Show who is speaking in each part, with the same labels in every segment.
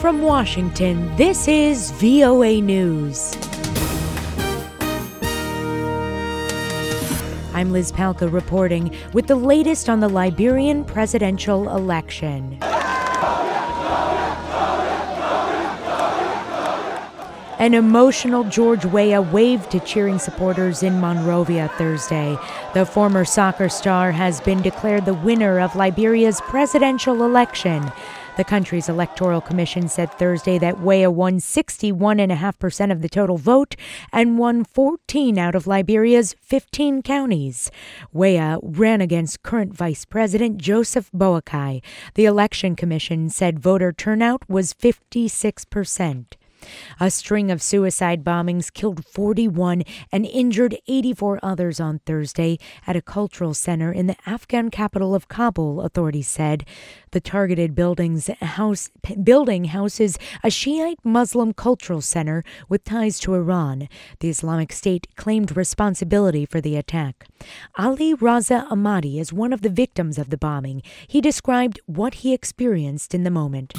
Speaker 1: from Washington, this is VOA News. I'm Liz Palka reporting with the latest on the Liberian presidential election. An emotional George Weah waved to cheering supporters in Monrovia Thursday. The former soccer star has been declared the winner of Liberia's presidential election. The country's electoral commission said Thursday that Weah won 61.5% of the total vote and won 14 out of Liberia's 15 counties. Weah ran against current Vice President Joseph Boakai. The election commission said voter turnout was 56%. A string of suicide bombings killed 41 and injured 84 others on Thursday at a cultural center in the Afghan capital of Kabul, authorities said. The targeted building houses a Shiite Muslim cultural center with ties to Iran. The Islamic State claimed responsibility for the attack. Ali Raza Ahmadi is one of the victims of the bombing. He described what he experienced in the moment.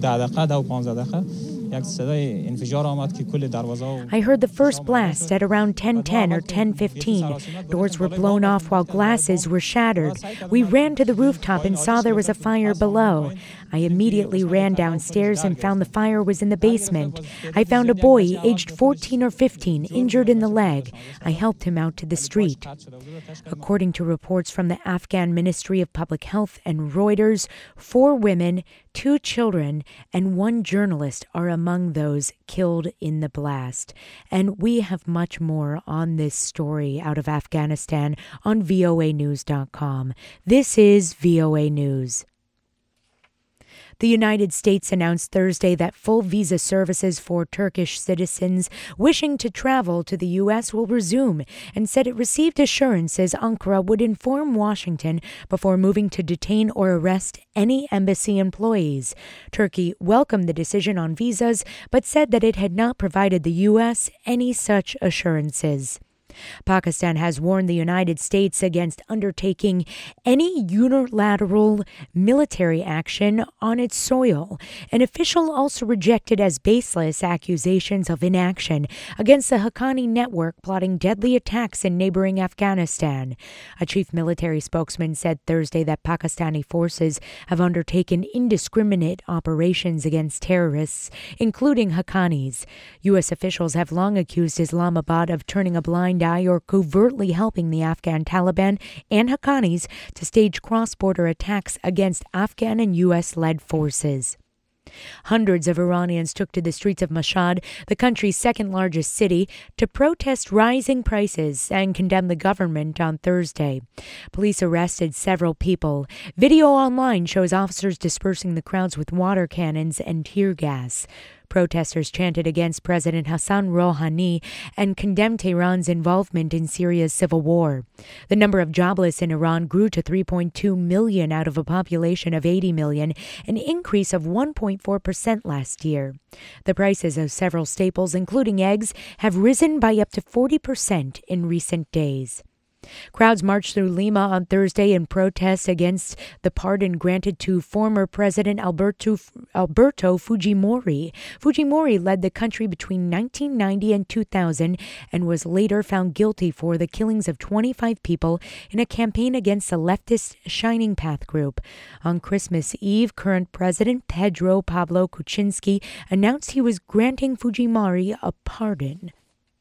Speaker 1: I heard the first blast at around 10:10 or 10:15. Doors were blown off while glasses were shattered. We ran to the rooftop and saw there was a fire below. I immediately ran downstairs and found the fire was in the basement. I found a boy aged 14 or 15 injured in the leg. I helped him out to the street. According to reports from the Afghan Ministry of Public Health and Reuters, 4 women, 2 children, and 1 journalist are among those killed in the blast. And we have much more on this story out of Afghanistan on voanews.com. This is VOA News. The United States announced Thursday that full visa services for Turkish citizens wishing to travel to the U.S. will resume and said it received assurances Ankara would inform Washington before moving to detain or arrest any embassy employees. Turkey welcomed the decision on visas but said that it had not provided the U.S. any such assurances. Pakistan has warned the United States against undertaking any unilateral military action on its soil. An official also rejected as baseless accusations of inaction against the Haqqani network plotting deadly attacks in neighboring Afghanistan. A chief military spokesman said Thursday that Pakistani forces have undertaken indiscriminate operations against terrorists, including Haqqanis. U.S. officials have long accused Islamabad of turning a blind eye or covertly helping the Afghan Taliban and Haqqanis to stage cross-border attacks against Afghan and U.S.-led forces. Hundreds of Iranians took to the streets of Mashhad, the country's second-largest city, to protest rising prices and condemn the government on Thursday. Police arrested several people. Video online shows officers dispersing the crowds with water cannons and tear gas. Protesters chanted against President Hassan Rouhani and condemned Tehran's involvement in Syria's civil war. The number of jobless in Iran grew to 3.2 million out of a population of 80 million, an increase of 1.4% last year. The prices of several staples, including eggs, have risen by up to 40% in recent days. Crowds marched through Lima on Thursday in protest against the pardon granted to former President Alberto Fujimori. Fujimori led the country between 1990 and 2000 and was later found guilty for the killings of 25 people in a campaign against the leftist Shining Path group. On Christmas Eve, current President Pedro Pablo Kuczynski announced he was granting Fujimori a pardon.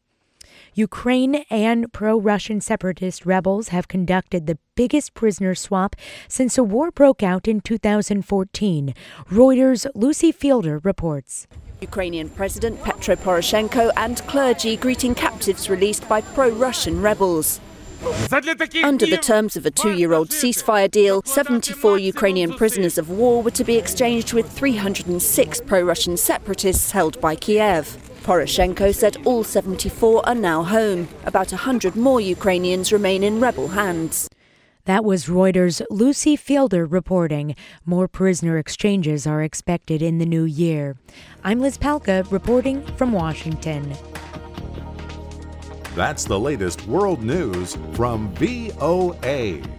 Speaker 1: Ukraine and pro-Russian separatist rebels have conducted the biggest prisoner swap since a war broke out in 2014. Reuters' Lucy Fielder reports.
Speaker 2: Ukrainian President Petro Poroshenko and clergy greeting captives released by pro-Russian rebels. Under the terms of a 2-year-old ceasefire deal, 74 Ukrainian prisoners of war were to be exchanged with 306 pro-Russian separatists held by Kiev. Poroshenko said all 74 are now home. About 100 more Ukrainians remain in rebel hands.
Speaker 1: That was Reuters' Lucy Fielder reporting. More prisoner exchanges are expected in the new year. I'm Liz Palka reporting from Washington.
Speaker 3: That's the latest world news from VOA.